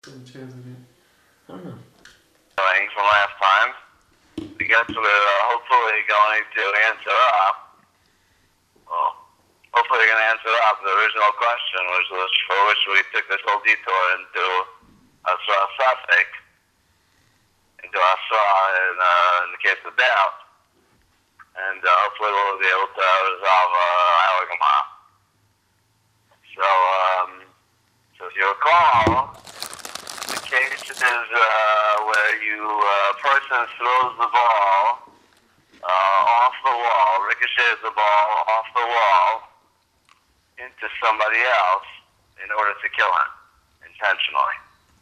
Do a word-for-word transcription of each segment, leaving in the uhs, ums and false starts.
Some chance of it. I don't know. From last time. I guess we're uh, hopefully going to answer up. Well, hopefully we're going to answer up the original question, which was for which we took this whole detour into Asra Safek, into Asra in, uh, in the case of doubt. And uh, hopefully we'll be able to resolve uh, our Gemara. So, um, so if you recall, the case is uh, where you uh, person throws the ball uh, off the wall, ricochets the ball off the wall into somebody else in order to kill him intentionally.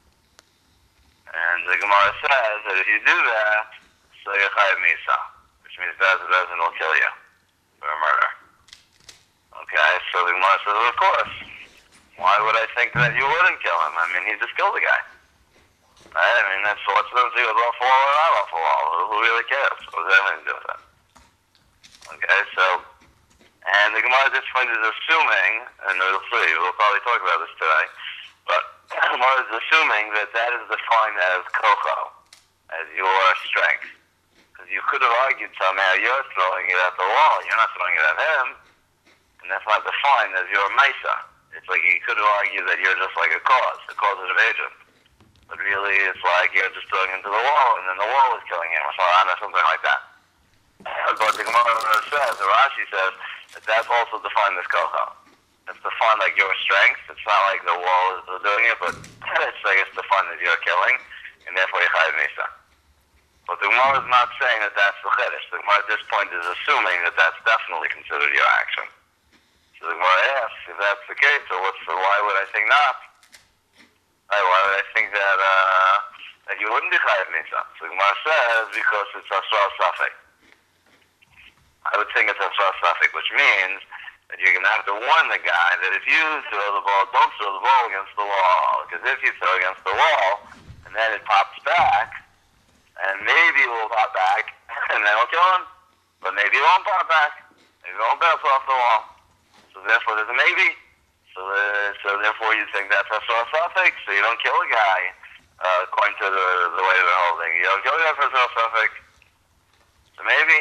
And the Gemara says that if you do that, so you're chayav misa, which means Bez Bezin will kill you for a murder. Okay, so the Gemara says, of course. Why would I think that you wouldn't kill him? I mean, he just killed the guy. Right? I mean, that's what's the difference he was off the wall or not off the wall. Who really cares? What does that have to do with that? Okay, so, and the Gemara at this point is assuming, and we'll see, we'll probably talk about this today, but the Gemara is assuming that that is defined as kocho, as your strength. Because you could have argued somehow you're throwing it at the wall, you're not throwing it at him, and that's not defined as your mesa. It's like you could have argued that you're just like a cause, a causative agent. But really, it's like you're just throwing into the wall, and then the wall is killing him, or something like that. But the Gemara says, the Rashi says, that that's also defined as kocho. It's defined like your strength. It's not like the wall is doing it, but it's like it's defined as your killing, and therefore you're chayav misa. But the Gemara is not saying that that's the chiddush. The Gemara at this point is assuming that that's definitely considered your action. So the Gemara asks, if that's the case, so what's the, why would I think not? Right, why would I think that uh, that you wouldn't be chayav misa? So the Gemara says, because it's asra safek. I would think it's asra safek, which means that you're going to have to warn the guy that if you throw the ball, don't throw the ball against the wall. Because if you throw against the wall, and then it pops back, and maybe it will pop back, and then it'll kill him. But maybe it won't pop back. Maybe it won't bounce off the wall. So therefore there's a maybe. So uh, so therefore you think that's asra safek, so you don't kill a guy, uh, according to the, the way they're holding. You don't kill a guy for asra safek. So maybe.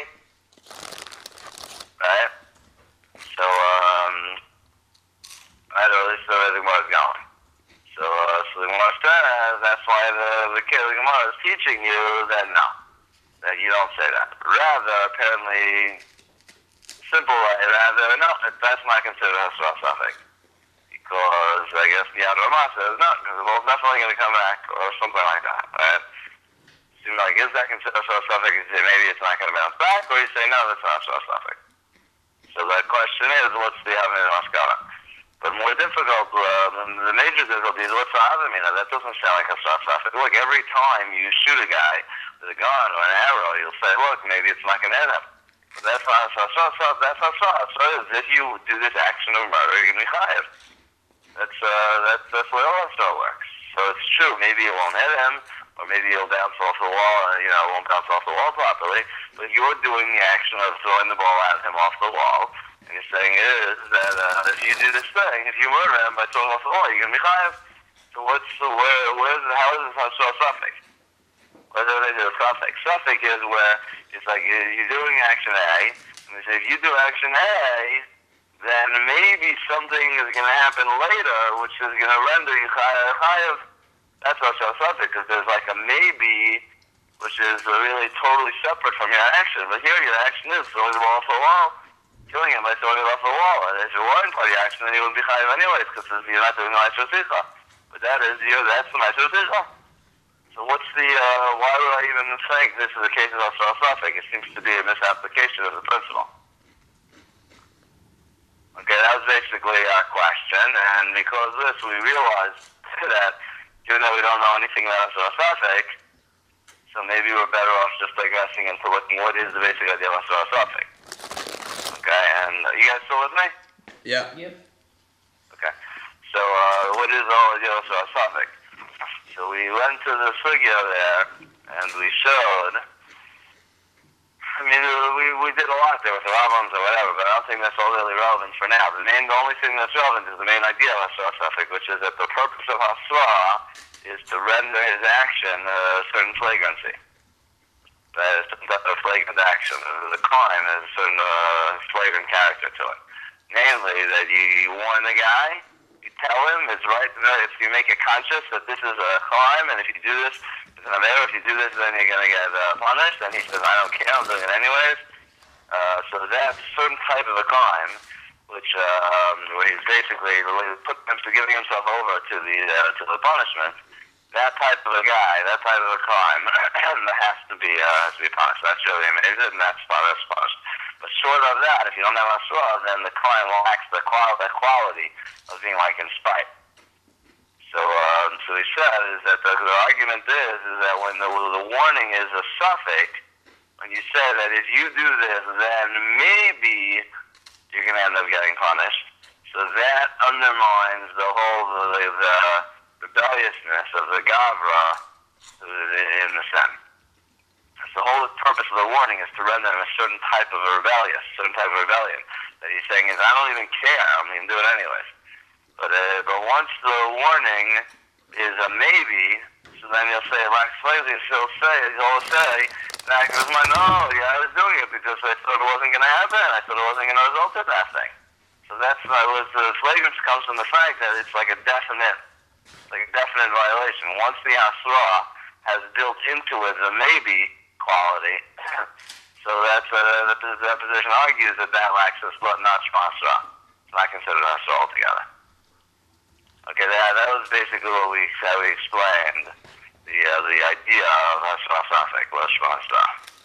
Right? So, um, I don't really see where the Gemara is going. So, uh, so the Gemara says, that's why the, the, the Gemara is teaching you that no, that you don't say that. Rather, apparently, simple way, rather, no, that's not considered asra safek. Because I guess the Yad Ramah says no, because the ball's definitely going to come back, or something like that, right? Seems like, is that considered asra safek? You say maybe it's not going to bounce back, or you say no, that's not asra safek. So the question is, what's the Avnei Maskara? But more difficult, uh, the major difficulty is what's the Avnei? That doesn't sound like asra safek. Look, every time you shoot a guy with a gun or an arrow, you'll say, look, maybe it's not going to hit him. But that's not asra safek. That's asra. So if you do this action of murder, you're going to be chayav. That's uh, that's that's the way all asra works. So it's true. Maybe it won't hit him, or maybe it'll bounce off the wall, and you know, it won't bounce off the wall properly. But you're doing the action of throwing the ball at him off the wall, and you're saying is that uh, if you do this thing, if you murder him by throwing off the wall, you're gonna be chayav. So what's the where? Where's the, how is this asra safek? What do they do? Safek. Safek is where it's like you're doing action A, and they say if you do action A, then maybe something is going to happen later, which is going to render you chayav. That's asra safek, because there's like a maybe, which is really totally separate from your action. But here, your action is throwing the ball off the wall, killing him by throwing it off the wall. And if you weren't part of your action, then you wouldn't be chayav anyways, because you're not doing the ma'aser sicha. But that is, you that's the ma'aser sicha. So what's the, uh, why would I even think this is a case of asra safek? It seems to be a misapplication of the principle. Okay, that was basically our question, and because of this, we realized that even though we don't know anything about asra safek, so maybe we're better off just digressing into looking what is the basic idea of asra safek. Okay, and uh, you guys still with me? Yeah. Yep. Okay, so uh, what is the idea of asra safek? So we went to the sugya there, and we showed. I mean, we we did a lot there with the Ravams or whatever, but I don't think that's all really relevant for now. The main, the only thing that's relevant is the main idea of asra safek, which is that the purpose of asra is to render his action a certain flagrancy. That is a flagrant action. The crime has a certain uh, flagrant character to it. Namely, that you warn the guy, you tell him it's right, if you make it conscious that this is a crime, and if you do this, it's an error, if you do this, then you're going to get uh, punished, and he says, I don't care, I'm doing it anyways. Uh, so that's a certain type of a crime, which um, where he's basically put him to giving himself over to the uh, to the punishment. That type of a guy, that type of a crime, has to be uh, has to be punished. That's really amazing, and that's that's punished. But short of that, if you don't have asra, then the crime lacks the quality, the quality of being like in spite. So, um, so he said is that the, the argument is is that when the, the warning is a suffix, when you say that if you do this, then maybe you're going to end up getting punished. So that undermines the whole the, the rebelliousness of the Gavra in the Sen. The whole purpose of the warning is to render him a certain type of a rebellious, certain type of rebellion. That he's saying is, I don't even care, I'm going to do it anyways. But uh, but once the warning is a maybe, so then he'll say, like slavery, he'll say, he'll say, that goes, my no, yeah, I was doing it because I thought it wasn't going to happen, I thought it wasn't going to result in that thing. So that's what was, the flagrance comes from the fact that it's like a definite, like a definite violation. Once the asra has built into it the maybe quality, so that's uh, the, the position argues that that lacks this, but not asra. It's not considered asra altogether. Okay, that that was basically what we how we explained the uh, the idea of asra suffix, lashma asra.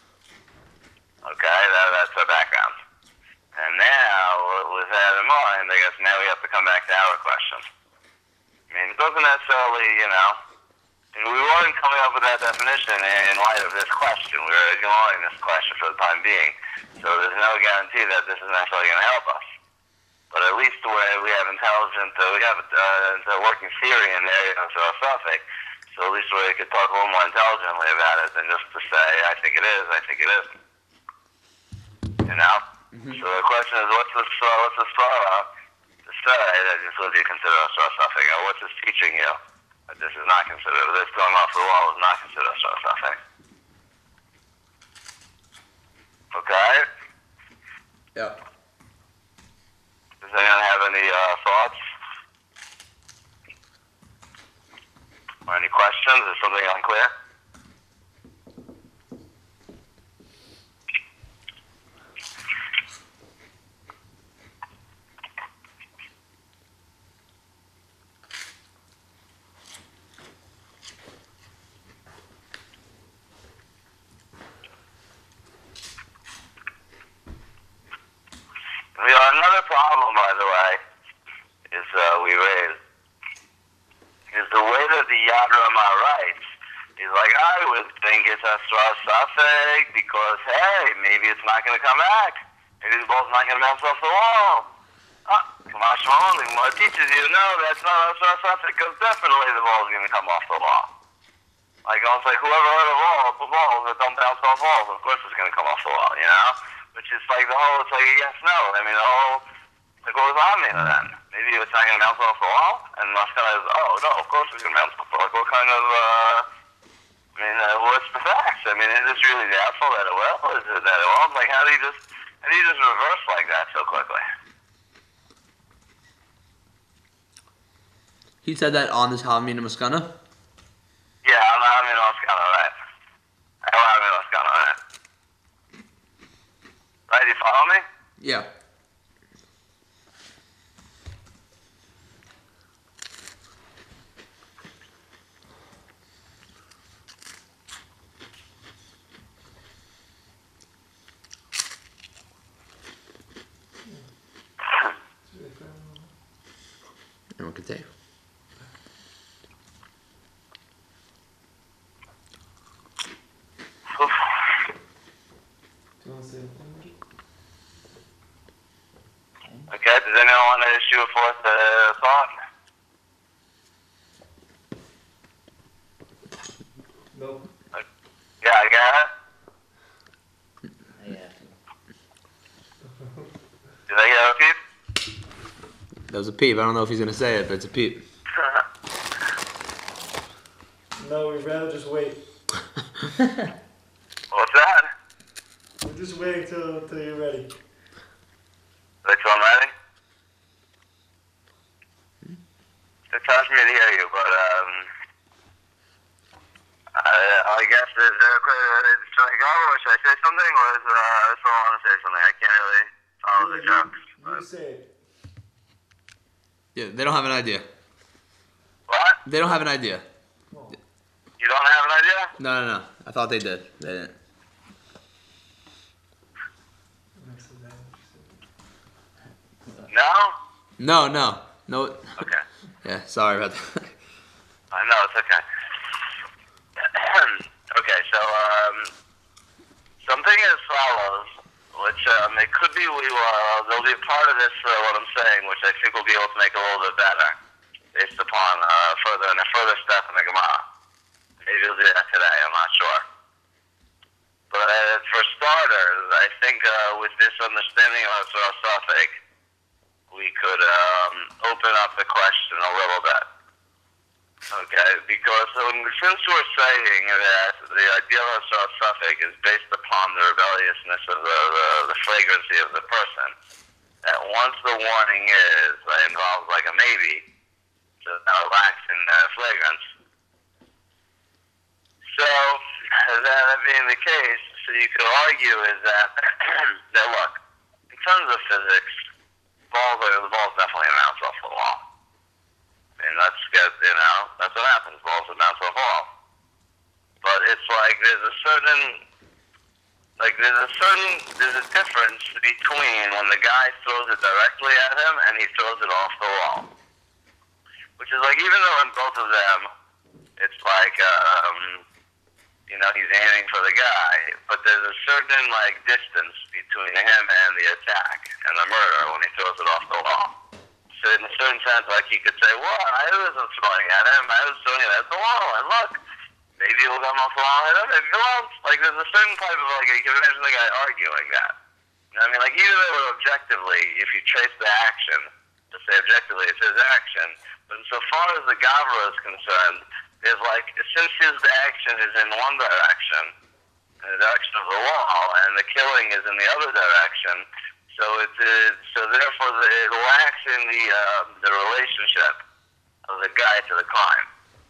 Okay, that that's our background. And now, with that in mind, I guess now we have to come back to our question. I mean, it doesn't necessarily, you know, we weren't coming up with that definition in light of this question. We were ignoring this question for the time being. So there's no guarantee that this is necessarily going to help us. But at least we have intelligent, uh, we have uh, a working theory in the area of suffix. So at least we could talk a little more intelligently about it than just to say, I think it is, I think it isn't. You know? Mm-hmm. So the question is, what's the uh, what's the Svara to say that this would be considered a suffix? Or what's this teaching you? That this is not considered, this going off the wall is not considered a suffix. Okay? Yeah. Does anyone have any uh, thoughts? Or any questions? Is something unclear? We are another problem, by the way, is uh, we raised, is the way that the Yad Ramah writes is like, I would think it's Asra Safek because, hey, maybe it's not going to come back. Maybe the ball's not going to bounce off the wall. Ah, Kamash Mahoney, what teaches you, no, that's not Asra Safek because definitely the ball's going to come off the wall. Like, I was like, whoever heard of all, the balls that don't bounce off walls, of course it's going to come off the wall, you know? Which is like the whole, it's like a yes, no. I mean, the whole, it goes on there then. Maybe it's not going to bounce off the wall, and Maskana is, oh, no, of course it's going to bounce off the wall. Like, what kind of, uh, I mean, uh, what's the facts? I mean, is this really doubtful that it will? Is it that it won't? Like, how do you just, how do you just reverse like that so quickly? He said that on this Hamina Maskana? Yeah, I'm not Hamina Maskana, right? I'm not Hamina Maskana, right? Right, you follow me? Yeah. And what could they? Okay, does anyone want to issue a fourth uh, thought? Nope. Yeah, I got it. Yeah. Did I get a peep? That was a peep. I don't know if he's going to say it, but it's a peep. No, we'd rather just wait. What's that? We're just waiting till till you're ready. Wait till I'm ready? It's hard for me to hear you, but, um... I, I guess, is there a question? Should I go, or should I say something, or is, uh, I still want to say something? I can't really follow the Yeah, jokes. you, you say it. Yeah, they don't have an idea. What? They don't have an idea. Oh. You don't have an idea? No, no, no. I thought they did. They didn't. No? No, no, no. Okay. Yeah, sorry about that. I know, it's okay. Okay, so, um, something as follows, which, um, it could be we will, there'll be a part of this, uh, what I'm saying, which I think we'll be able to make a little bit better, based upon, uh, further, and a further step in the Gemara. Maybe we'll do that today, I'm not sure. But, uh, for starters, I think, uh, with this understanding of Asura Safek, we could, um, open up the question a little bit. Okay, because um, since we're saying that the idea of Asura Safek is based upon the rebelliousness of the, the, the flagrancy of the person, that once the warning is that involves like a maybe, so now it lacks in uh, flagrance. So, that being the case, so you could argue is that, that look, in terms of physics, balls are, the ball's definitely an ounce off the wall. I mean, let's get, you know, that's what happens. Balls are bounce off the wall. But it's like there's a certain, like there's a certain, there's a difference between when the guy throws it directly at him and he throws it off the wall. Which is like, even though in both of them, it's like, um, you know, he's aiming for the guy, but there's a certain, like, distance between him and the attack and the murder when he throws it off the wall. So in a certain sense, like, you could say, well, I wasn't throwing at him, I was throwing it at the wall, and look, maybe he'll come off the wall at him, maybe he won't. Like, there's a certain type of, like, you can imagine the guy arguing that. You know what I mean? Like, even though objectively, if you trace the action, to say objectively it's his action, but insofar as the Gavra is concerned, there's like, since his action is in one direction, in the direction of the wall, and the killing is in the other direction, so it's, it's so therefore the, it lacks in the uh, the relationship of the guy to the crime.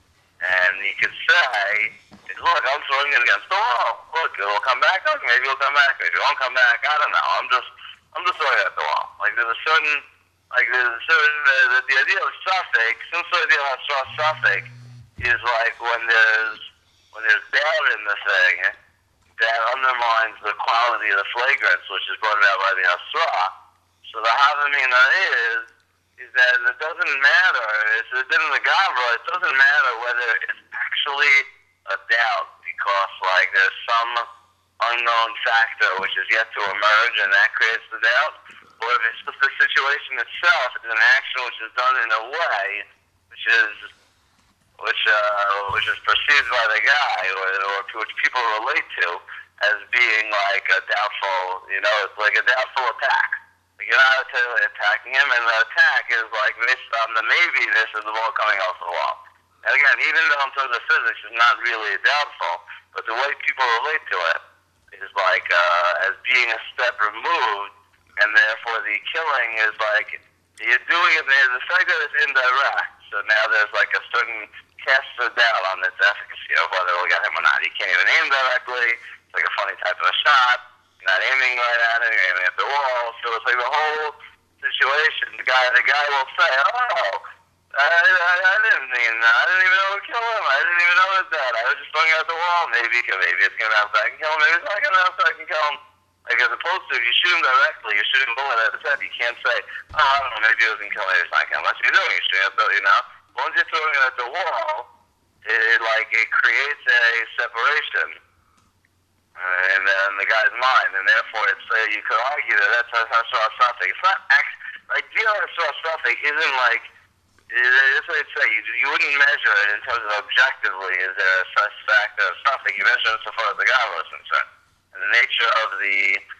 And you could say, look, I'm throwing it against the wall. Look, it'll come back. Look, maybe it'll come back. Maybe it won't come back. I don't know. I'm just, I'm just throwing it at the wall. Like there's a certain, like there's a certain, uh, the, the idea of Safek, since the idea of Safek is like when there's, when there's doubt in the thing, that undermines the quality of the flagrance, which is brought about by the Asra. So the Havamina is, is that it doesn't matter, it's in the Gavra, it doesn't matter whether it's actually a doubt, because like there's some unknown factor which is yet to emerge and that creates the doubt, or if it's just the situation itself is an action which is done in a way which is which uh, which is perceived by the guy, or, or to which people relate to as being like a doubtful, you know, it's like a doubtful attack. Like you're not attacking him, and the attack is like based on the maybe-ness of the ball coming off the wall. And again, even though in terms of physics it's not really doubtful, but the way people relate to it is like uh, as being a step removed, and therefore the killing is like, you're doing it, the fact that it's indirect, so now there's like a certain cast of doubt on its efficacy of whether it'll get him or not. You can't even aim directly, it's like a funny type of a shot, you're not aiming right at him, you're aiming at the wall, so it's like the whole situation, the guy, the guy will say, oh, I, I, I didn't mean that, I didn't even know it would kill him, I didn't even know it was that, I was just throwing it at the wall, maybe, maybe it's going to have I can kill him, maybe it's not going to have I can kill him. Like, as opposed to, if you shoot him directly, you're shooting a bullet at his head, you can't say, oh, I don't know, maybe it doesn't kill him, maybe it's not killing him. That's what you're doing, you're shooting at the, you know? Once you're throwing it at the wall, it, like, it creates a separation uh, in, the, in the guy's mind, and therefore it's, uh, you could argue that that's Asura Safek. It's not, act, like, the Asura Safek isn't like, that's what I'd say, you, you wouldn't measure it in terms of objectively, is there a such factor of Safek, you measure it so far as the Gavra is concerned. And the nature of the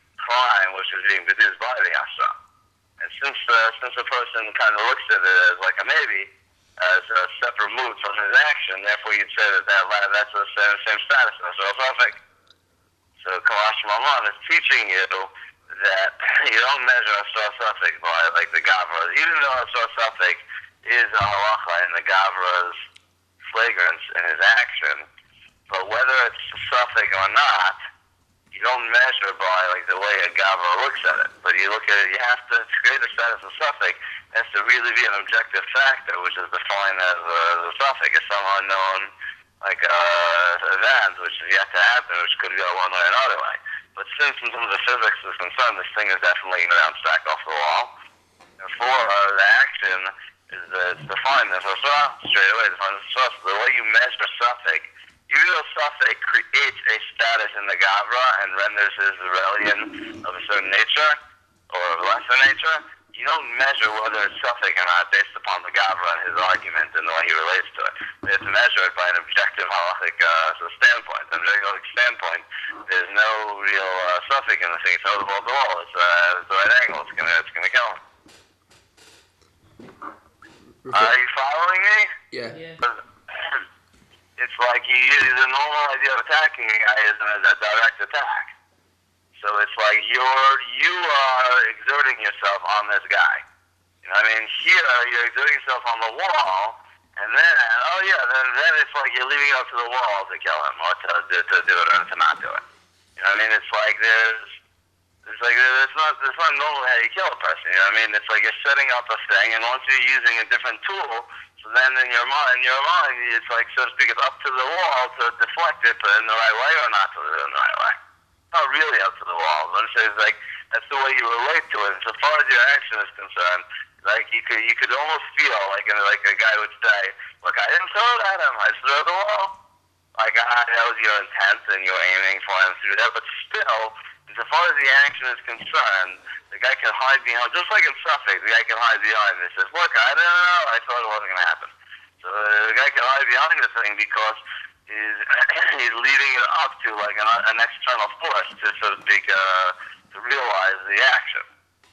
crime which is being produced by the Asra. And since uh, since a person kind of looks at it as like a maybe, as a separate mood from his action. Therefore, you'd say that, that that's the same, same status as a suffix. So Kamash Maman is teaching you that you don't measure a suffix by like the Gavra. Even though a suffix is a halacha in the Gavra's flagrance in his action, but whether it's a suffix or not, you don't measure by like the way a Gavra looks at it. But you look at it, you have to create a status of suffix. It has to really be an objective factor, which is defined as a, as a suffix, as some unknown like uh, event, which is yet to happen, which could go one way or another way. But since in terms of physics is concerned, this thing is definitely going to stack off the wall. Therefore, uh, the action is uh, it's defined as a suffix, straight away defined as a suffix. The way you measure suffix, even though suffix creates a status in the Gavra and renders his rebellion of a certain nature, or of a lesser nature, you don't measure whether it's suffix or not based upon the Gavra and his argument and the way he relates to it. It's measured by an objective halachic uh, standpoint. An objective halachic standpoint, there's no real uh, suffix in the thing. It's over the wall. It's, uh, it's the right angle. It's gonna, it's gonna kill him. Are you following me? Yeah. Yeah. It's like you, the normal idea of attacking a guy is a, a direct attack. So it's like you're you are exerting yourself on this guy. You know what I mean? Here you're exerting yourself on the wall, and then oh yeah, then then it's like you're leaving it up to the wall to kill him or to to, to do it or to not do it. You know what I mean? It's like there's it's like it's not it's not normal how you kill a person. You know what I mean? It's like you're setting up a thing, and once you're using a different tool, so then in your mind, in your mind, it's like so to speak, it's up to the wall to deflect it, but in the right way or not to do it in the right way. Not really up to the wall. But it's like that's the way you relate to it. And so far as your action is concerned, like you could you could almost feel like like a guy would say, "Look, I didn't throw it at him. I just threw it at the wall." Like I, that was your intent, and you were aiming for him to do that. But still, as far as the action is concerned, the guy can hide behind. Just like in Suffolk, the guy can hide behind. And says, "Look, I didn't know. I thought it wasn't going to happen." So uh, the guy can hide behind the thing because He's, he's leaving it up to like an, an external force to, so to speak, uh, to realize the action.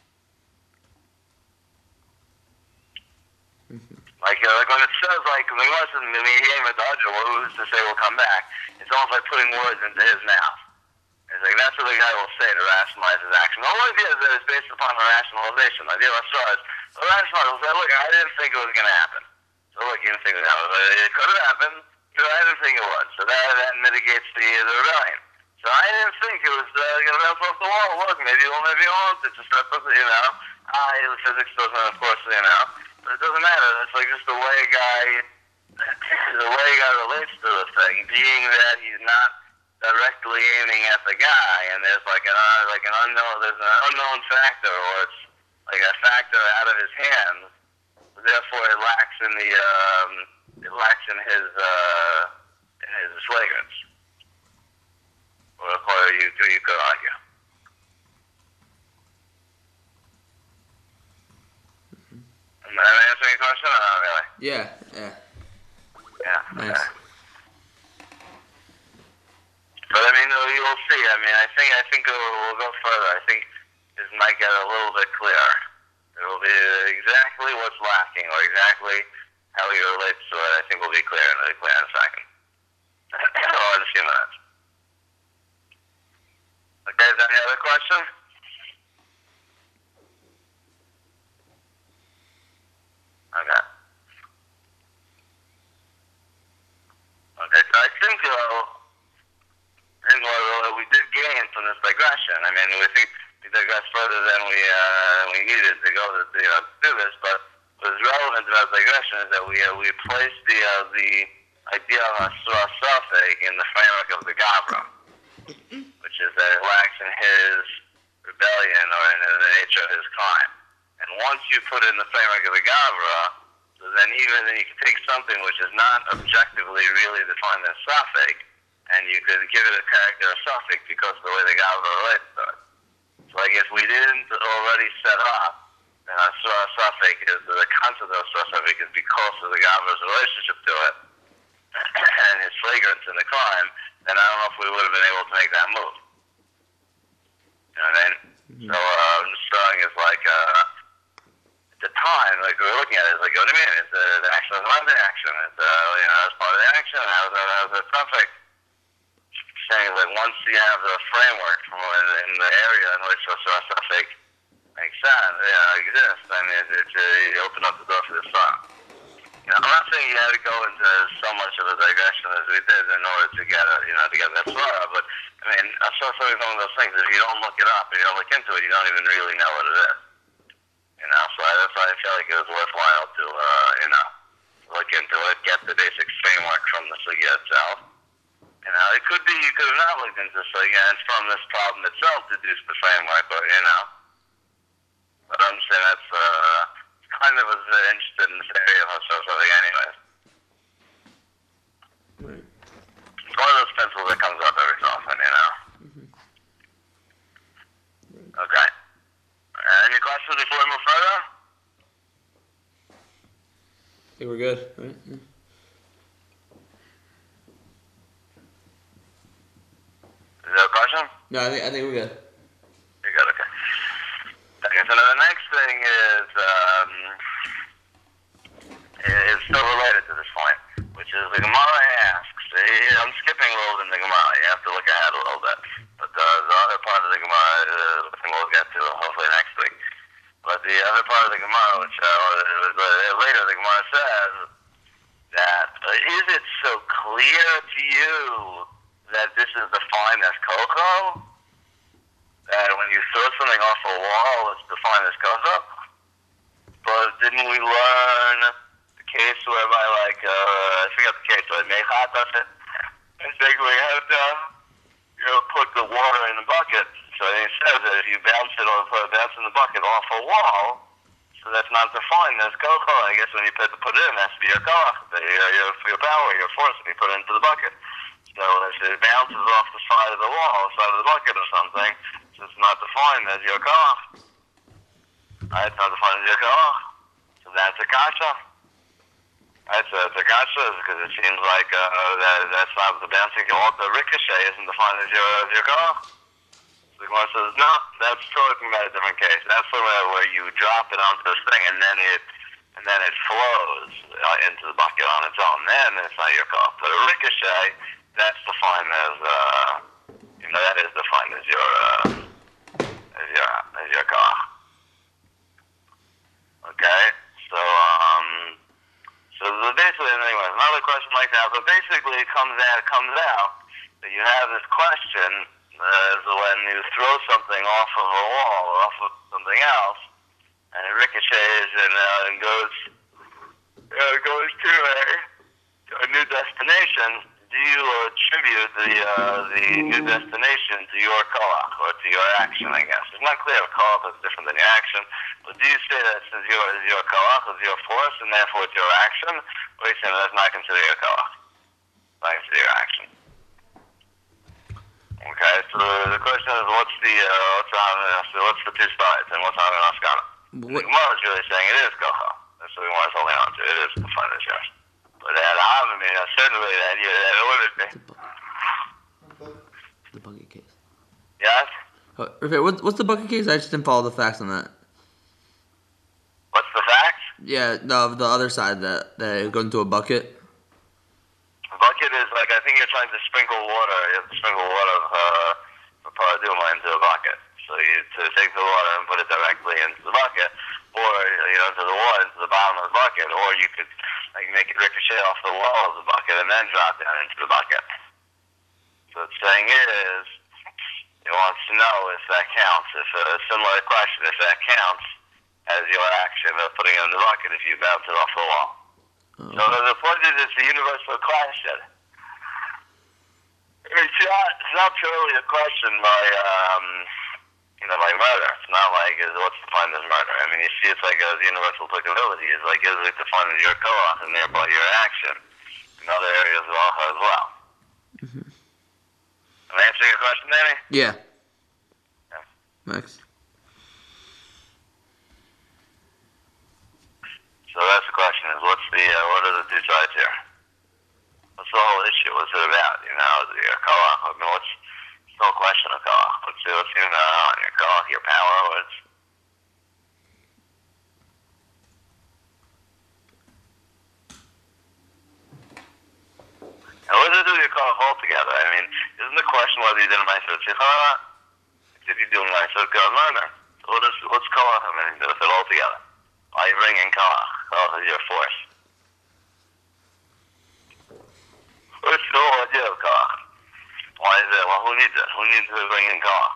Mm-hmm. Like, uh, like when it says, like, when he wants to aim at Dodger, well, who's to say we'll come back? It's almost like putting words into his mouth. It's like, that's what the guy will say to rationalize his action. The whole idea is that it's based upon a rationalization. The idea of Asra is, well, rationalize will say, look, I didn't think it was going to happen. So, look, you didn't think it was going to happen. It could have happened. So I didn't think it was. So that, that mitigates the, the rebellion. So I didn't think it was uh, going to bounce off the wall. Look, maybe it will, maybe it won't. It's just, you know. Ah, the physics doesn't, of course, you know. But it doesn't matter. It's like just the way a guy, the way a guy relates to the thing, being that he's not directly aiming at the guy, and there's like an, uh, like an unknown, there's an unknown factor, or it's like a factor out of his hands. Therefore, it lacks in the, um, it lacks in his, uh, in his flagrance. Or, or you, you could argue. Am I answering your question or not really? Yeah, yeah. Yeah. Nice. Okay. But I mean, you'll see. I mean, I think, I think we'll, we'll go further. I think this might get a little bit clearer. It will be exactly what's lacking, or exactly how he relates to it. I think will be clear in a, clear in a second. Oh, in a few minutes. Okay, is there any other question? Okay. Okay, so I think, uh, I think what we did gain from this digression. I mean, we think we digressed further than we uh, we needed to go to, you know, do this, but what is relevant about digression is that we uh, we placed the uh, the idea of Asura Safek in the framework of the Gavra, which is that it lacks in his rebellion or in the nature of his crime. And once you put it in the framework of the Gavra, so then even then you can take something which is not objectively really defined as Safek, and you could give it a character of Safek because of the way the Gavra relates to it. So like if we didn't already set up, then Asura Safek is, the concept of Asura Safek is because of the Gavra's relationship to it, and his flagrance in the crime, then I don't know if we would have been able to make that move. You know what I mean? Mm-hmm. So uh, Strong is like, uh, the time, like we were looking at it, it's like, what do you mean? Is the, the action is not the action? It's, uh, you know, as part of the action, how is that, how is that perfect? Saying that once you have the framework from in, in the area in which the suffix makes sense, you know, exists, I mean, it, it, you open up the door for the sun. You know, I'm not saying you had to go into so much of a digression as we did in order to get a, you know, to get that Svara, but I mean, I'm sure it's one of those things. If you don't look it up and you don't look into it, you don't even really know what it is. You know, so that's why I feel like it was worthwhile to, uh, you know, look into it, get the basic framework from the sugya itself. You know, it could be you could have not looked into the sugya and from this problem itself deduce the framework, but you know, but I'm saying that's uh, kind of was uh, interested in this area of something, anyways. Right. It's one of those pencils that comes up every so often, you know. Mm-hmm. Right. Okay. Any questions before we move further? I think we're good, right? Yeah. Is there a question? No, I think I think we're good. You're good, okay. Okay, so now the next thing is, um, is still related to this point, which is the Gemara asks, I'm skipping a little in the Gemara, you have to look ahead a little bit, but uh, the other part of the Gemara is something we'll get to hopefully next week. But the other part of the Gemara, which uh, later the Gemara says, that uh, is it so clear to you that this is defined as koko? That when you throw something off a wall, it's defined as koko? But didn't we learn the case whereby, like, uh, I forget the case, like, Mechat does it? I think we have to, you know, put the water in the bucket. So he says that if you bounce it or put a bounce in the bucket off a wall, so that's not defined as koko. I guess when you put, put it in, that's to be your koach, your, your, your power, your force, when you put it into the bucket. So if it bounces off the side of the wall, side of the bucket or something, so it's not defined as your koach. Right, it's not defined as your koach. So that's a kasha. Right, so it's a kasha because it seems like uh, that, that's not the bouncing, the ricochet isn't defined as your, as your koach. The Gemara says, no, that's talking about a different case. That's where you drop it onto this thing and then it and then it flows uh, into the bucket on its own. Then it's not your call. But a ricochet, that's defined as, uh, you know, that is defined as your, uh, as your, as your call. Okay? So, um, so the, basically, anyway, another question like that, but basically it comes out, it comes out that you have this question. Uh, so when you throw something off of a wall or off of something else, and it ricochets and, uh, and goes uh, goes to a, to a new destination, do you attribute the uh, the new destination to your koach or to your action? I guess it's not clear if koach is different than your action, but do you say that since your is your koach is your force and therefore it's your action, or you say that's not considered your koach, not considered your action? Okay, so the question is, what's the uh, what's on uh, what's the two sides, and what's on an Askana? The Gemara is really saying it is kocha. That's what we want to hold on to. It is the fun is yours. But at Av, I mean, certainly that you that it would be. The bucket case. Yes. Oh, okay, what, what's the bucket case? I just didn't follow the facts on that. What's the facts? Yeah, no, the other side that that it goes into a bucket. A bucket is like, I think you're trying to sprinkle water. You have to sprinkle water uh, for paraduma into a bucket. So you to take the water and put it directly into the bucket, or you know, into the water, into the bottom of the bucket, or you could like make it ricochet off the wall of the bucket and then drop down into the bucket. So the saying is, it wants to know if that counts. If a similar question, if that counts as your action of putting it in the bucket if you bounce it off the wall. Oh. So the point is, it's a universal question. It's not, it's not purely a question by, um, you know, by murder. It's not like, is what's defined as murder. I mean, you see, it's like a universal applicability. It's like, is it defined as your koach and thereby your action in other areas of Alcha as well? Mm-hmm. Am I answering your question, Danny? Yeah. Yeah. Max. So that's the question: is what's the uh, what are the two sides here? What's the whole issue? What's it about? You know, the uh, koach. I mean, what's the whole question of koach? What's what's you know on your koach, your power? What's And what does it do with your koach altogether? I mean, isn't the question whether you did a ma'aser tzricha or not? If you do a ma'aser murder, what is what's koach have anything to do with it altogether? Why are you bringing koach? Koach is your force. What's the whole idea of koach? Why is it? Well, who needs it? Who needs to bring in koach?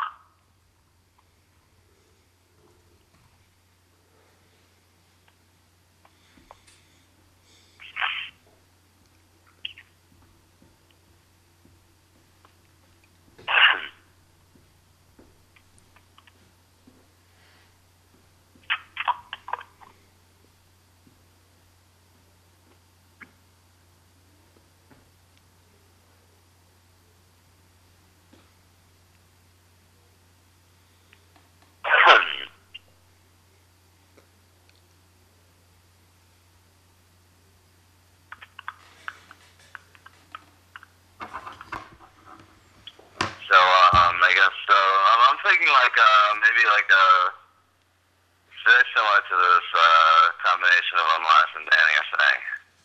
So, um, I guess, uh, I'm, I'm thinking like, uh, maybe like, uh, very similar to this, uh, combination of what Mars and Danny are saying.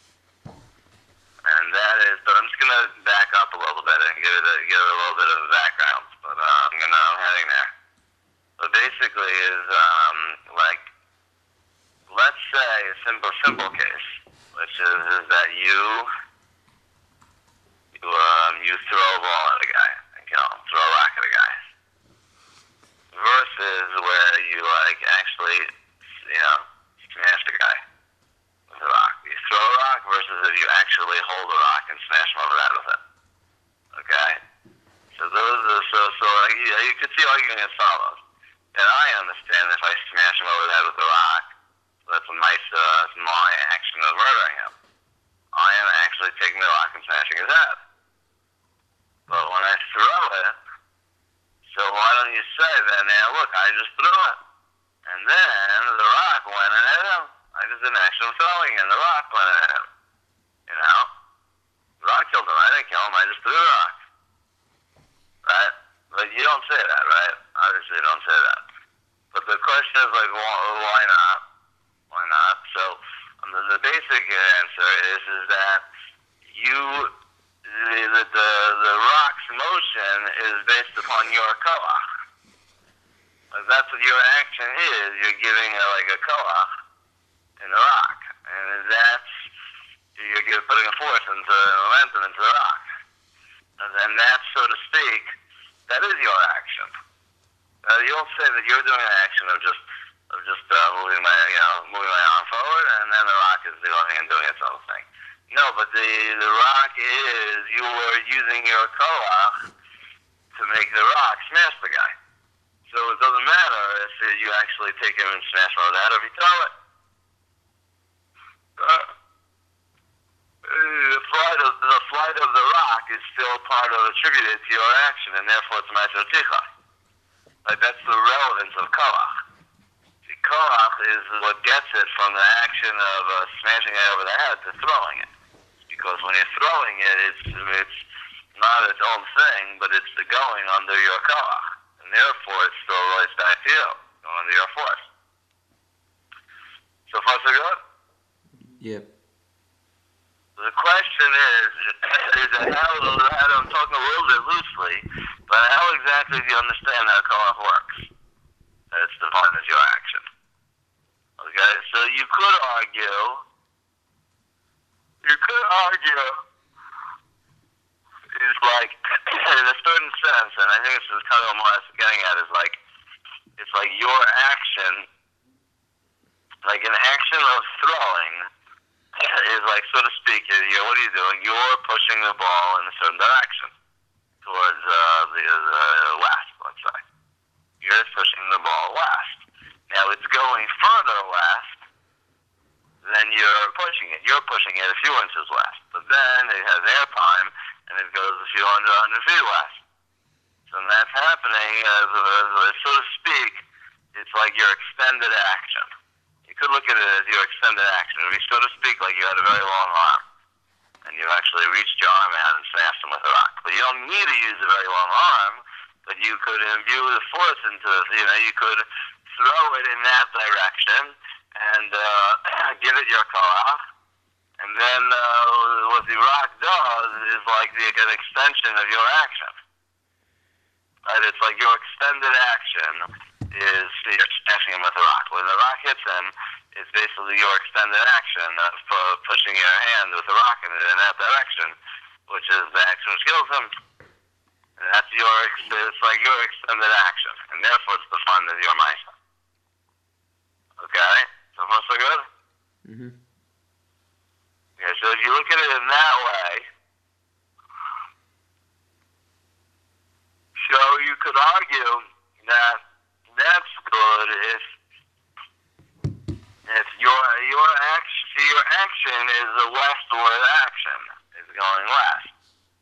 And that is, but I'm just gonna back up a little bit and give it a, give it a little bit of background, but, uh, I'm gonna, I'm heading there. So basically is, um, like, let's say a simple, simple case, which is, is that you, you, um, you throw a ball at a guy. You know, throw a rock at a guy. Versus where you, like, actually, you know, smash the guy with a rock. You throw a rock versus if you actually hold a rock and smash him over the head with it. Okay? So those are, so, so, like, you, you could see arguing as follows. And I understand if I smash him over the head with a rock, that's a nice, uh, that's my action of murdering him. I am actually taking the rock and smashing his head. But when I throw it, so why don't you say then, now look, I just threw it. And then the rock went and hit him. I just did an action of throwing and the rock went and hit him. You know? The rock killed him. I didn't kill him, I just threw the rock. Right? But you don't say that, right? Obviously you don't say that. But the question is like, why not? Why not? So um, the, the basic answer is, is that you... The, the, the, the rock's motion is based upon your koach. Like that's what your action is. You're giving a, like a koach in the rock. And that's, you're giving, putting a force into momentum into the rock. And then that, so to speak, that is your action. Uh, you'll say that you're doing an action of just of just uh, moving my, you know, moving my arm forward, and then the rock is going and doing its own thing. No, but the the rock is, you were using your koach to make the rock smash the guy. So it doesn't matter if you actually take him and smash him over the head or if you throw it. Uh, the flight of the flight of the rock is still part of attributed to your action, and therefore it's ma'aser tzricha. Like that's the relevance of koach. The koach is what gets it from the action of uh, smashing it over the head to throwing it. Because when you're throwing it, it's it's not its own thing, but it's the going under your koach. And therefore, it still relates back to you, going under your force. So far, so good? Yep. The question is, is that how, I'm talking a little bit loosely, but how exactly do you understand how koach works? It's defined as your action. Okay, so you could argue You could argue is like, in a certain sense, and I think this is kind of what I'm getting at, is like, it's like your action, like an action of throwing, is like, so to speak, you know, what are you doing? You're pushing the ball in a certain direction, towards uh, the, the west, let's say. You're just pushing the ball west. Now it's going further west, then you're pushing it. You're pushing it a few inches west. But then it has air time, and it goes a few hundred, hundred feet west. So when that's happening, as, as, as, so to speak, it's like your extended action. You could look at it as your extended action. It would be, so to speak, like you had a very long arm, and you actually reached your arm out and smashed him with a rock. But you don't need to use a very long arm, but you could imbue the force into, you know, you could throw it in that direction, and uh, give it your koach, and And then uh, what the rock does is like the, an extension of your action. Right? It's like your extended action is you're smashing him with the rock. When the rock hits him, it's basically your extended action of uh, pushing your hand with the rock in, in that direction, which is the action which kills him. And that's your, it's like your extended action, and therefore it's defined as your Maisa. Okay? So far so good? Mm-hmm. Okay, so if you look at it in that way, so you could argue that that's good if if your your action see your action is the westward action, is going west.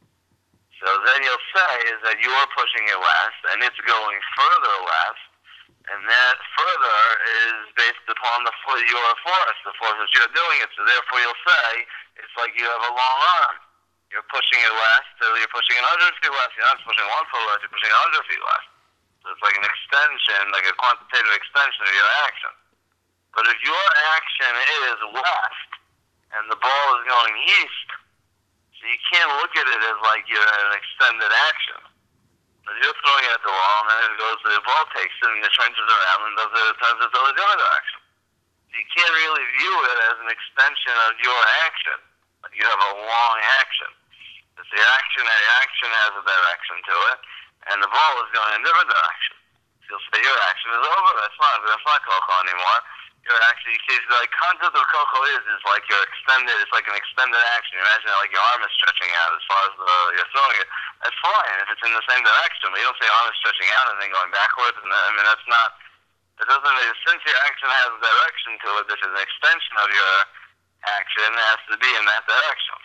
So then you'll say is that you are pushing it west and it's going further west, and that further is based upon the your force, the force that you're doing it. So therefore you'll say it's like you have a long arm. You're pushing it west, so you're pushing it one hundred feet west. You're not pushing one foot west, you're pushing one hundred feet west. So it's like an extension, like a quantitative extension of your action. But if your action is west and the ball is going east, so you can't look at it as like you're an extended action. But you're throwing it at the wall, and then it goes, the ball takes it, and it trenches around and does it, it turns it to the other direction. So you can't really view it as an extension of your action. Like you have a long action. It's the action, the action has a direction to it, and the ball is going in a different direction. So you'll say your action is over. That's not, that's not Koko anymore. Your action, you see, like concept of Koko is, is like you're extended, it's like an extended action. You imagine like your arm is stretching out as far as the, you're throwing it. That's fine if it's in the same direction, but you don't say arm is stretching out and then going backwards. And then, I mean, that's not, it doesn't, since your action has a direction to it, this is an extension of your action, it has to be in that direction.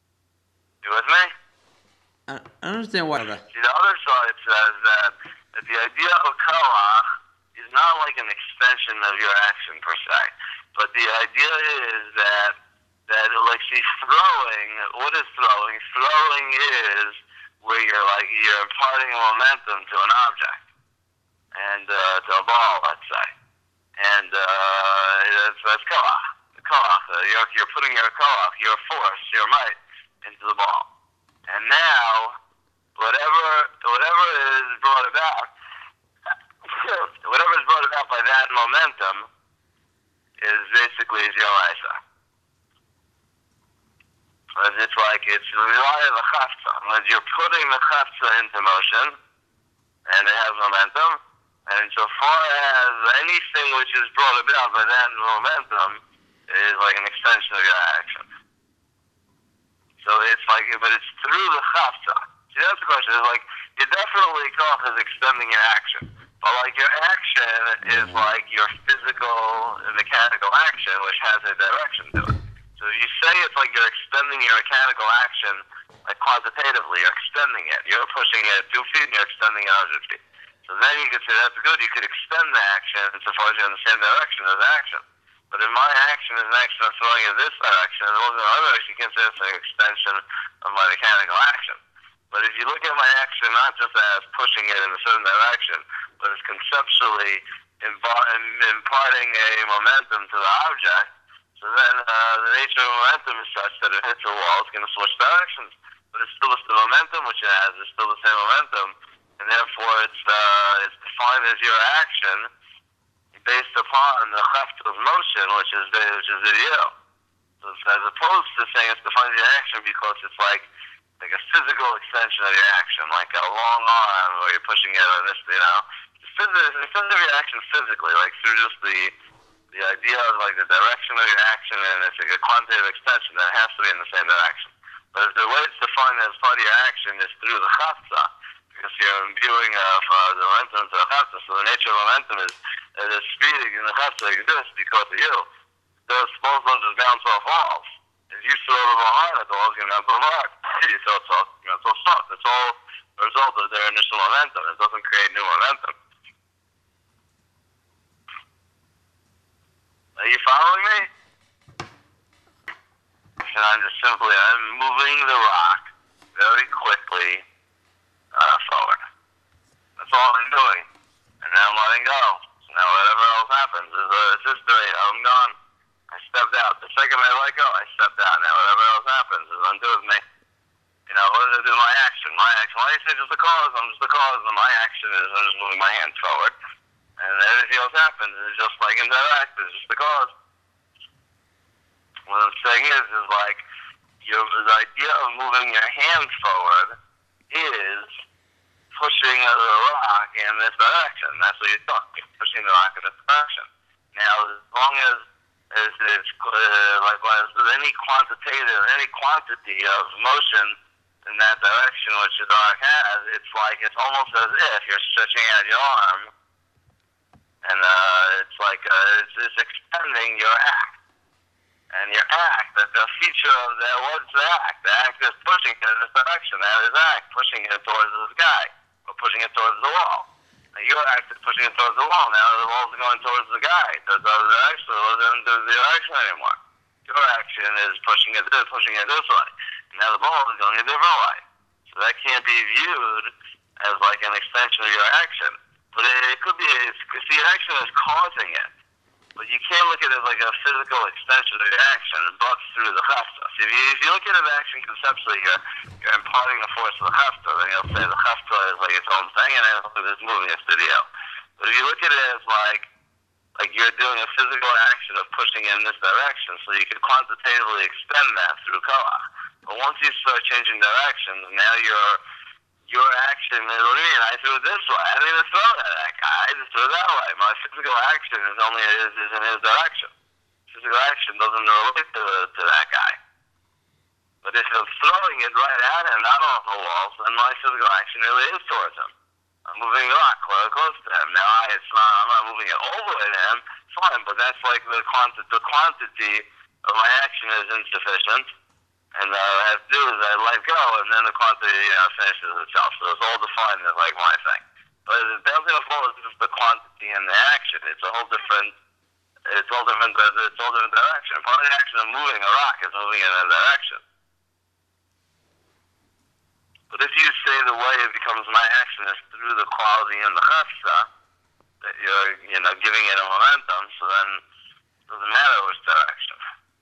You with me? I I don't understand why that. See, the other side says that, that the idea of koach is not like an extension of your action per se, but the idea is that that like see throwing. What is throwing? Throwing is where you're like you're imparting momentum to an object and uh, to a ball, let's say, and uh, that's that's koach. Koach. Uh, you're you're putting your koach, your force, your might into the ball, and now whatever whatever is brought about. Whatever is brought about by that momentum is basically your Maisa. It's like it's rely on the chafza. When you're putting the chafza into motion, and it has momentum, and so far as anything which is brought about by that momentum is like an extension of your action. So it's like, but it's through the chafza. See, that's the question. It's like, you definitely koach is extending your action. But like your action is like your physical, mechanical action, which has a direction to it. So if you say it's like you're extending your mechanical action, like quantitatively, you're extending it. You're pushing it two feet and you're extending it one hundred feet. So then you could say that's good. You could extend the action insofar as you're in the same direction as action. But if my action is an action of throwing in this direction, and also in the other direction, you can say it's an extension of my mechanical action. But if you look at my action not just as pushing it in a certain direction, but as conceptually imparting a momentum to the object, so then uh, the nature of momentum is such that if it hits a wall, it's going to switch directions. But it's still the momentum which it has, it's still the same momentum, and therefore it's uh, it's defined as your action based upon the chafta of motion, which is the, which is the you. So as opposed to saying it's defined as your action because it's like like a physical extension of your action, like a long arm where you're pushing it on this, you know. It's an extension of your action physically, like through just the the idea of like the direction of your action, and it's like a quantitative extension that has to be in the same direction. But if the way it's defined as part of your action is through the chafza, because you're imbuing of uh, the momentum to the chafza, so the nature of momentum is that the speed in the chafza exists because of you. Those balls don't just bounce off walls. If you throw the ball hard, the ball's going to bounce off hard. You throw it soft, you know, it's all soft. It's all a result of their initial momentum. It doesn't create new momentum. Are you following me? And I'm just simply, I'm moving the rock very quickly uh, forward. That's all I'm doing. And now I'm letting go. So now whatever else happens is uh, it's history. I'm gone. I stepped out. The second I let go, I stepped out. Now my action. Why do you say just the cause? I'm just the cause, and my action is I'm just moving my hand forward. And everything else happens. It's just like interact. It's just the cause. What I'm saying is, is like, your, the idea of moving your hand forward is pushing the rock in this direction. That's what you're talking. Pushing the rock in this direction. Now, as long as as it's uh, like when any quantitative, any quantity of motion in that direction which the rock has, it's like it's almost as if you're stretching out your arm, and uh, it's like uh, it's, it's extending your act. And your act, that the feature of that, what's the act? The act is pushing it in this direction. That is act, pushing it towards the sky, or pushing it towards the wall. Now your act is pushing it towards the wall. Now the wall's going towards the guy. Does the other direction, it doesn't do the direction anymore. Your action is pushing it this, pushing it this way. And now the ball is going a different way. So that can't be viewed as like an extension of your action. But it, it could be, it's, the action is causing it. But you can't look at it like a physical extension of your action, but through the chafta. So if you, if you look at an action conceptually, you're, you're imparting the force of the chafta, then you'll say the chafta is like its own thing, and it's moving a studio. But if you look at it as like, like you're doing a physical action of pushing in this direction, so you can quantitatively extend that through koach. But once you start changing directions, now you're your action is, what do you mean? I threw it this way. I didn't even throw it at that guy. I just threw it that way. My physical action is only is, is in his direction. Physical action doesn't relate to, to that guy. But if I'm throwing it right at him, not off the walls, then my physical action really is towards him. I'm moving the rock close, close to him. Now, I, it's not, I'm not moving it all the way to him. Fine, but that's like the, quanti- the quantity of my action is insufficient. And uh, what I have to do is I let go, and then the quantity, you know, finishes itself. So it's all defined as like my thing. But the bouncing of ball is just the quantity and the action. It's a whole different. It's all different. It's all different direction. Part of the action of moving a rock is moving in a direction. But if you say the way it becomes my action is through the quality and the chafta, that you're, you know, giving it a momentum, so then it doesn't matter which direction.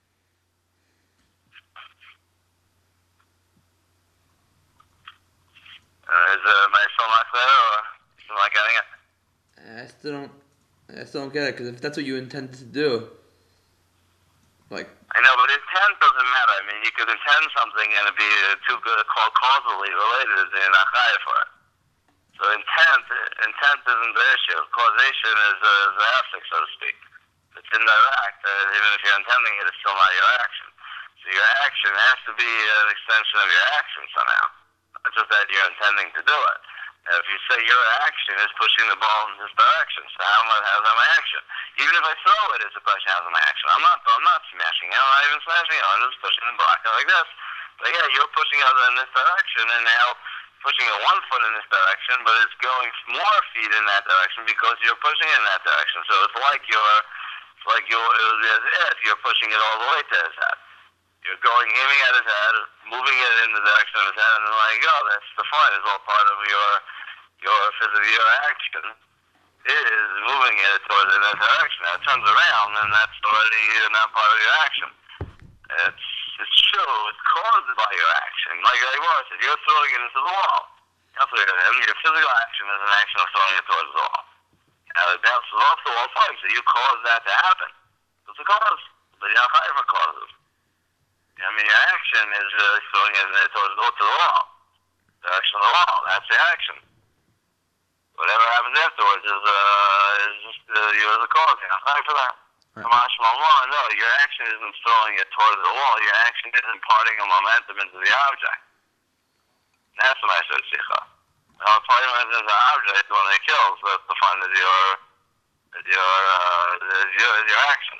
Uh, is uh, my still not clear, or still not getting it? I still don't. I still don't get it, because if that's what you intended to do, like. I know, but intent doesn't matter. I mean, you could intend something and it be uh, too good called causally related, and you're not chayav for it. So intent, intent isn't the issue. Causation is uh, the ethic, so to speak. It's indirect. Uh, even if you're intending it, it's still not your action. So your action has to be an extension of your action somehow. Not just that you're intending to do it. And if you say your action is pushing the ball in this direction, so how am I, how's that my action? Even if I throw it, it's a question, how's my action? I'm not, I'm not smashing it. I'm not even smashing it. I'm just pushing the block like this. But yeah, you're pushing it in this direction, and now pushing it one foot in this direction, but it's going more feet in that direction because you're pushing it in that direction. So it's like you're, it's like you're, it was as if you're pushing it all the way to his head. You're going, aiming at his head, moving it in the direction of his head, and then like, oh, that's the fun. It's all part of your, your physical, your action is moving it towards in that direction. Now it turns around, and that's already not part of your action. It's, it's true, it's caused by your action. Like I was, if you're throwing it into the wall, you're throwing it in, your physical action is an action of throwing it towards the wall. Now it bounces off the wall fine, so you cause that to happen. It's a cause, but you're not fighting for causes. I mean, your action is uh, throwing it towards the, to the wall. The action of the wall, that's the action. Whatever happens afterwards is, uh, is just uh, you're the cause. You're not fighting for that. Right. No, your action isn't throwing it towards the wall. Your action is imparting a momentum into the object. That's what I said, Sikha. Now, imparting momentum into the object when it kills, that's defined as your, as your, uh, as your, as your action.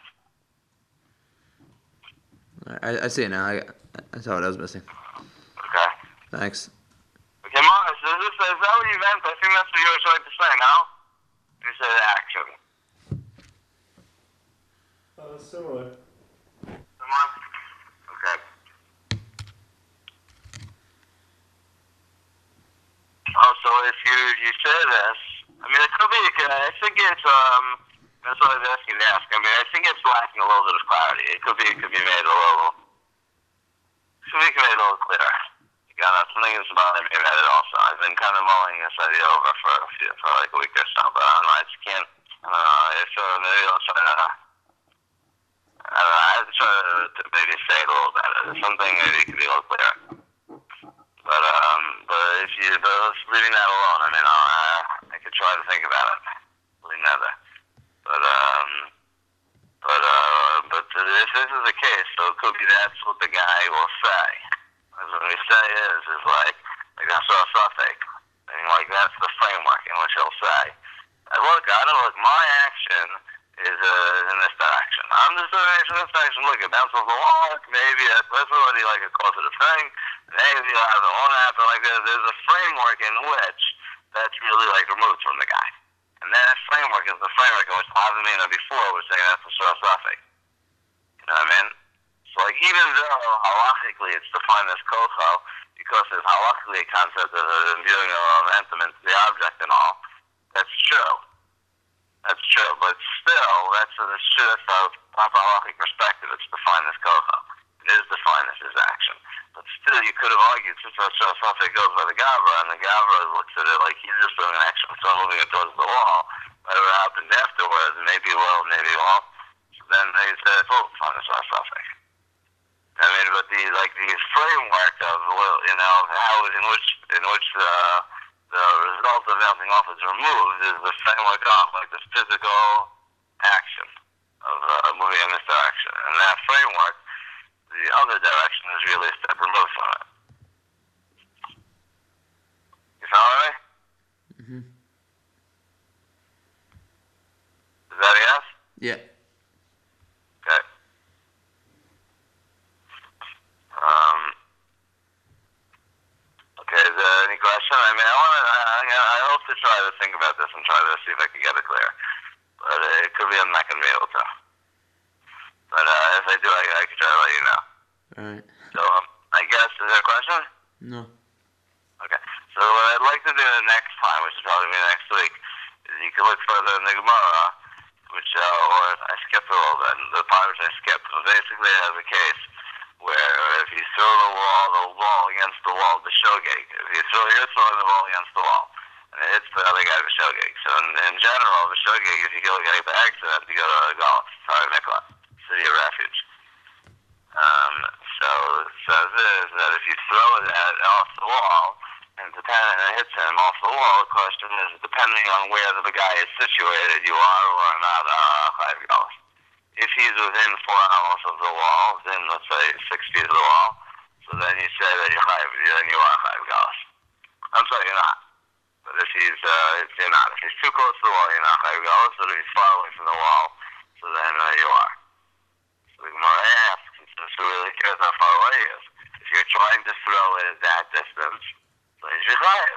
I, I see it now. I, I saw what I was missing. Okay. Thanks. Okay, Mars, is, this, is that what you meant? I think that's what you were trying to say, no? You said action. Uh, similar. Someone? Okay. Oh, so if you you say this, I mean, it could be, I think it's, um, that's what I was asking to ask. I mean, I think it's lacking a little bit of clarity. It could be, it could be made a little, it could be made a little clearer. You Yeah, that's something that's bothering me about it also. I've been kind of mulling this idea over for a few, for like a week or so, but I don't know, I just can't, I don't know, I feel maybe I'll try to, I don't know, I have to try to, to maybe say it a little better. Something maybe could be a little clearer. But, um, but if you, but let's leaving that alone. I mean, I'll, uh, I could try to think about it. Leaving that there. But, um, but, uh, but if this is the case, so it could be that's what the guy will say. As when we say is, is like, like that's our suffix. And like that's the framework in which he'll say, and look, I don't look, my action is uh, in this direction. I'm just in this direction. Look, it bounces off the wall. Maybe that's, that's already like a causative thing. Maybe I have it won't happen like this. There's a framework in which that's really like removed from the guy. And that framework is the framework in which Hazamina before was saying that's the source suffix. You know what I mean? So like even though halachically it's defined as kocho, because there's halachically a concept of imbuing of momentum into the object and all, that's true. That's true, but still, that's a, that's true, that's a proper halachic perspective. It's defined as kocha. It is defined as his action. But still, you could have argued, since that suffix goes by the gavra, and the gavra looks at it like he's just doing an action, so moving it towards the wall. Whatever happened afterwards, maybe well, maybe well. So then they say it's all defined as suffix. I mean, but the like the framework of, you know, how in which in which uh, the result of bouncing off is removed is the framework of like the physical action of uh, moving in this direction, and that framework, the other direction is really a step removed from it. You follow me? Mm-hmm. Is that a yes? Yeah. Okay. Um. Okay. Is there any question? I mean, I want to. I, I hope to try to think about this and try to see if I can get it clear. But uh, it could be I'm not going to be able to. But uh, if I do, I, I can try to let you know. All right. So um, I guess is there a question? No. Okay. So what I'd like to do next time, which is probably be next week, is you can look further in the Gemara, which uh, or I skipped a little bit. The part which I skipped was basically it has a case where if you throw the wall, the wall against the wall, the shogeg. If you throw, you're throwing the ball against the wall, and it hits the other guy with shogeg. So in, in general, the shogeg, if you kill a guy by accident, you go to a golf, sorry, mikvah, city of refuge. Um, so it says is that if you throw it at, off the wall, and depending and it hits him off the wall, the question is depending on where the guy is situated, you are or are not a five golf. If he's within four amos of the wall, within let's say six feet of the wall, so then you say that you're five, then you are five golf. I'm sorry, you're not. But if he's uh, if you're not, if he's too close to the wall, you're not five golf. So if he's far away from the wall, so then uh, you are. So the Gemara asks, since who really cares how far away he is? If you're trying to throw it at that distance, then you should chayiv.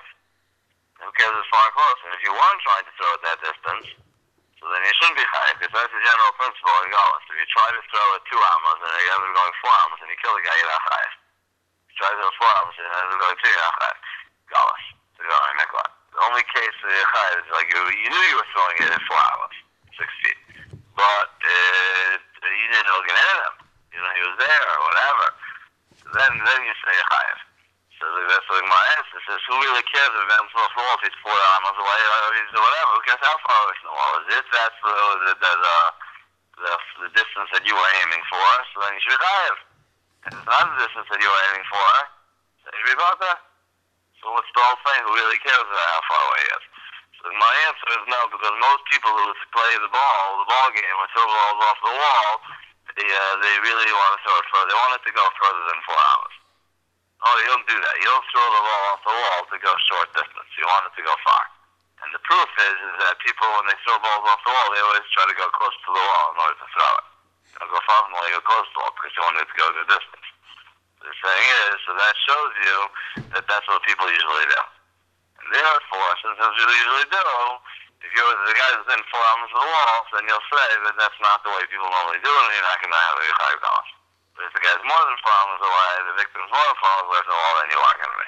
Who cares as far close? And if you weren't trying to throw it that distance, so then you shouldn't be chayiv, because that's the general principle in Galus. If you try to throw it two amos and you end up going four amos and you kill the guy, you're not chayiv. If you try to throw four amos and you end up going two, you're not chayiv. Galus. So you don't make one. The only case that you're chayiv is like you, you knew you were throwing it at four amos, six feet. But uh, you didn't know get into him. You know, he was there or whatever. So then, then you say chayiv. So that's like my answer says, who really cares if Ben's off the wall if he's four amos away or he's whatever? Who cares how far away from the wall is it? That's the the the, the, the, the distance that you were aiming for. So then you should be chayiv. If it's not the distance that you were aiming for, so you should be about that. So what's the whole thing? Who really cares about how far away he is? So my answer is no, because most people who play the ball, the ball game, or throw balls off the wall, they uh, they really want to throw it further. They want it to go further than four amos. Oh, you don't do that. You don't throw the ball off the wall to go short distance. You want it to go far. And the proof is, is that people, when they throw balls off the wall, they always try to go close to the wall in order to throw it. You don't go far from the wall, you go close to the wall because you want it to go a good distance. The thing is, so that shows you that that's what people usually do. And therefore, since that's what you usually do, if you're the guy that's within four arms of the wall, then you'll say that that's not the way people normally do it, and you're not going to have a high balance. But if the guy's more than four arms away, the victim's more than four arms away from the wall, then you are going to be.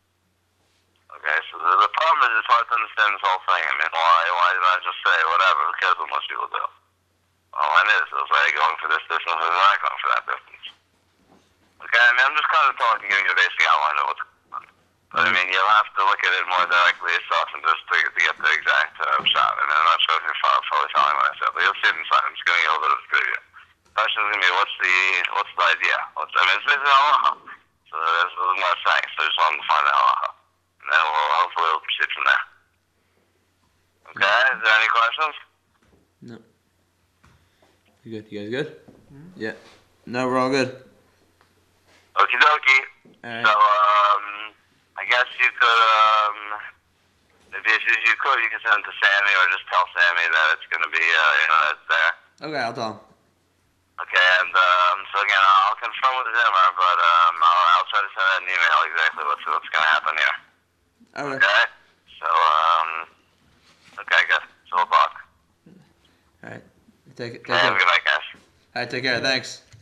Okay, so the, the problem is it's hard to understand this whole thing. I mean, why why did I just say whatever? Who cares what most people do? Well, mine is. It's like going for this distance and not going for that distance. Okay, I mean, I'm just kind of talking, giving you a basic outline of what's look at it more directly yourself and just to, to get the exact uh, shot. And I'm not sure if you're fully fully following what I said, but you'll see it inside. I'm just giving you a little bit of a preview. Question is going to be, what's the what's the idea? What's, I mean, it's basically halacha. So there's a little more saying. So I just wanted to find out halacha. And then we'll hopefully we'll proceed from there. Okay, is there any questions? No. You good? You guys good? Mm-hmm. Yeah. No, we're all good. Okie dokie. Alright. So, um, I guess you could, um, if you, if you could, you could send it to Sammy or just tell Sammy that it's going to be, uh, you know, it's there. Okay, I'll tell him. Okay, and, um, so again, I'll confirm with Zimmer, but, um, I'll, I'll try to send out an email exactly what's, what's going to happen here. Alright. Okay? So, um, okay, good. So we'll talk. Alright. Take it. Take Okay, have a care. good night, guys. Alright, take care. Thanks.